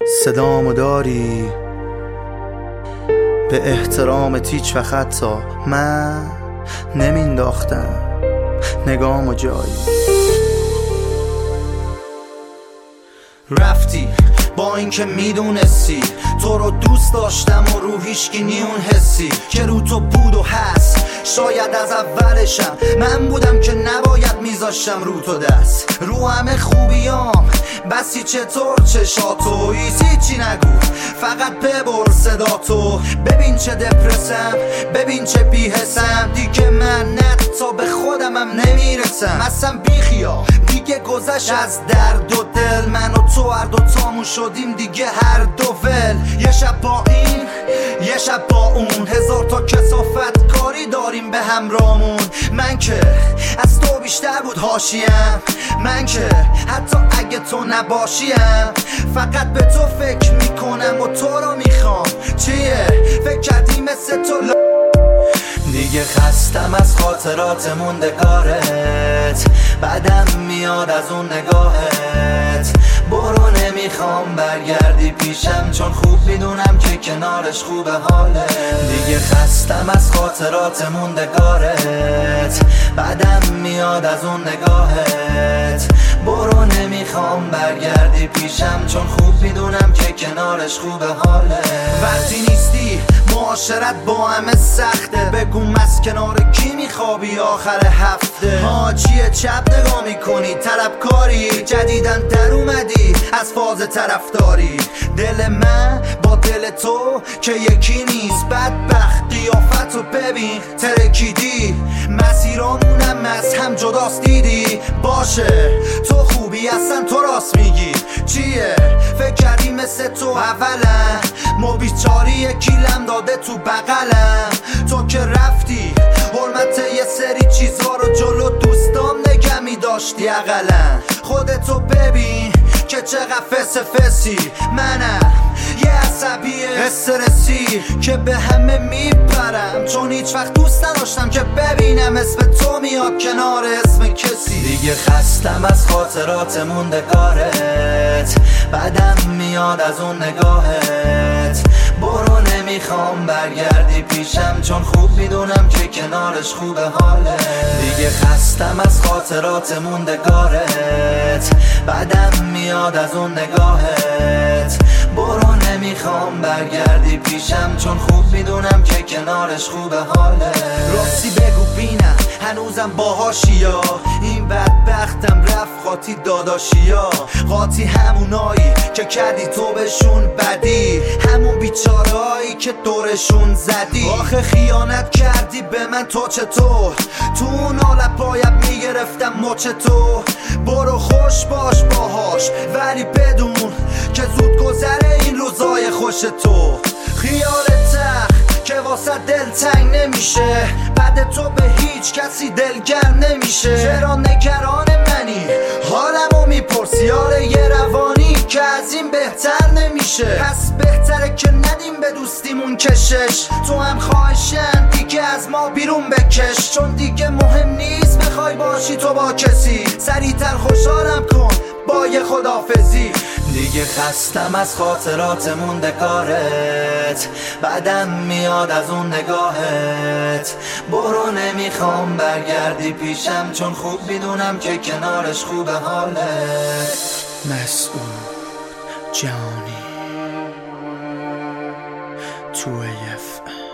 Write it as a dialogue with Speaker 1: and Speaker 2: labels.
Speaker 1: صدامو داری به احترامت هیچ وقت حتی من نمینداختم نگامو جایی. رفتی با اینکه میدونستی تو رو دوست داشتم و رو هیچکی نیون حسی که رو تو بود و هست. شاید از اولشم من بودم که نباید میذاشتم رو تو دست رو همه خوبیام بسی چطور چشاتو هیچی نگو فقط ببر صداتو. ببین چه دپرسم ببین چه بیحسم دیگه من تا به خودمم نمیرسم اصلا بیخیا دیگه گذشت از درد و دل. من و تو هر دو تامون شدیم دیگه هر دو ول. یه شب با این یه شب با اون هزار تا کثافت کاری داریم به همرامون. من که از تو بیشتر بود حاشیم من که حتی اگه تو نباشیم فقط به تو فکر میکنم و تو رو میخوام. چیه فکر کردی مثل تو دیگه خستم از خاطرات موندگارت بعدم میاد از اون نگاهت. برو نمیخوام برگردی پیشم چون خوب میدونم که کنارش خوبه حاله. دیگه خستم از خاطرات موندگارت بعدم میاد از اون نگاهت. برو نمیخوام برگردی پیشم چون خوب میدونم که کنارش خوبه حاله. وقتی نیستی معاشرت با همه سخته بگو از کنار کی میخوابی آخر هفته. چیه چپ نگاه میکنی طلبکاری جدیدن در اومدی از فاز طرفداری. دل من با دل تو که یکی نیست بدبخت قیافتو ببین ترکیدی مسیرامونم از هم جداست دیدی. باشه تو خوبی اصلا تو راست میگی. چیه فکر کردی مثل تو اولا ما بیچاری یکیلم داده تو بغلم. تو که رفتی حرمت یه سری چیزها رو جلو دوستام نگه میداشتی اقلا. خودتو ببین که چقدر فسی منم یه عصبی استرسی که به همه میپرم چون هیچ وقت دوست نداشتم که ببینم اسم تو میاد کنار اسم کسی. دیگه خستم از خاطرات موندگارت بعدم میاد از اون نگاهت. برو نمیخوام برگردی پیشم چون خوب میدونم که کنارش خوبه حاله. دیگه خستم از خاطرات موندگارت بعدم میاد از اون نگاهت. برو نمیخوام برگردی پیشم چون خوب میدونم که کنارش خوبه حاله. راستی بگو بینم هنوزم باهاشیا این بدبختم رفت قاطی داداشیا. قاطی همونایی که کردی تو بهشون بدی همون بیچارهایی که دورشون زدی. آخه خیانت کردی به من تو چطور تو اون حالت باید میگرفتم مچ تو. برو خوش باش باهاش ولی بدون که زود گذره این روزای خوش تو. خیال تخت که واسه دل تنگ نمیشه بعد تو به هیچ کسی دلگر نمیشه. چرا نگران منی حالمو میپرسی حال یه روانی که از این بهتر نمیشه. پس بهتره که ندیم به دوستیمون کشش. تو هم خواهشن دیگه از ما بیرون بکش چون دیگه مهم نیست بخوای باشی تو با کسی. سریعتر خوشحالم کن با یه خدافزی. دیگه خستم از خاطرات موندگارت بعدم میاد از اون نگاهت. برو نمیخوام برگردی پیشم چون خوب میدونم که کنارش خوبه حالت.
Speaker 2: مسعود جانی 2AF